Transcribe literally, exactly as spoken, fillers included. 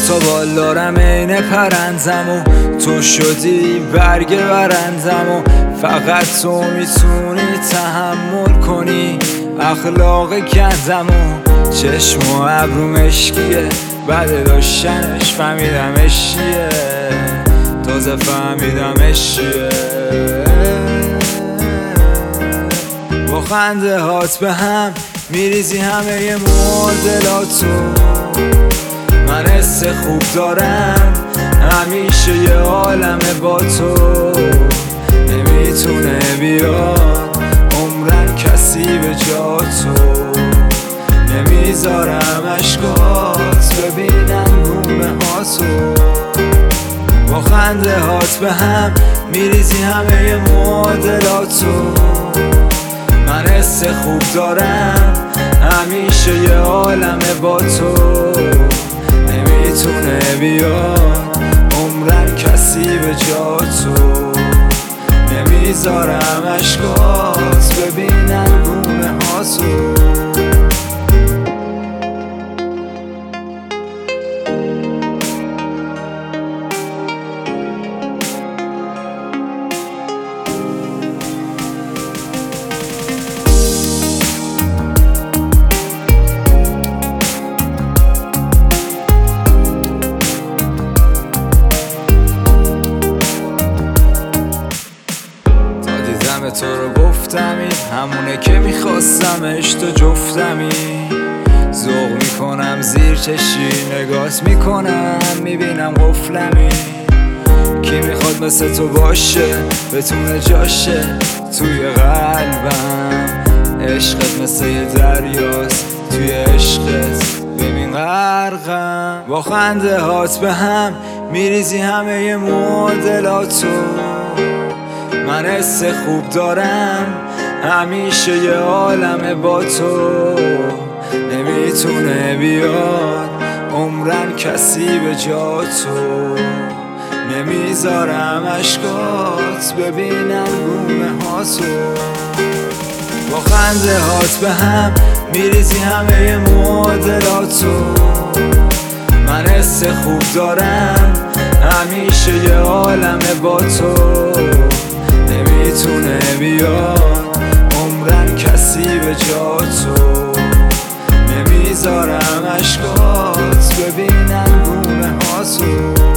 تا بال دارم عین پرندم و تو شدی برگ برندم و فقط تو میتونی تحمل کنی اخلاق گندم و چشم و ابرو مشکیه بعد داشتنش فهمیدمش چیه تازه فهمیدمش چیه با خنده هات به هم میریزی همه معادلاتو من حس خوب دارم همیشه یه عالمه با تو نمیتونه بیاد عمرن کسی به جا تو نمیذارم عشقات ببینم گونه هاتو با خنده هات به هم میریزی همه معادلاتو من حس خوب دارم همیشه یه عالمه با تو نمیتونه بیاد عمرن کسی به جا تو نمیذارم عشقات ببینن گونه هاتو تو رو گفتمی همونه که میخواستمش تو جفتمی ذوق میکنم زیر چشی نگاهت میکنم میبینم قفلمی کی میخواد مثل تو باشه بتونه جاشه توی قلبم عشقت مثل یه دریاست توی عشقت ببین غرقم با خنده هات به هم میریزی همه معادلاتو من حس خوب دارم همیشه یه عالمه با تو نمیتونه بیاد عمرن کسی به جا تو نمیذارم عشقات ببینم گونه هاتو با خنده هات به هم میریزی همه معادلاتو من حس خوب دارم همیشه یه عالمه با تو نمیتونه بیاد عمرن کسی به جا تو نمیذارم عشقات ببینن گونه هاتو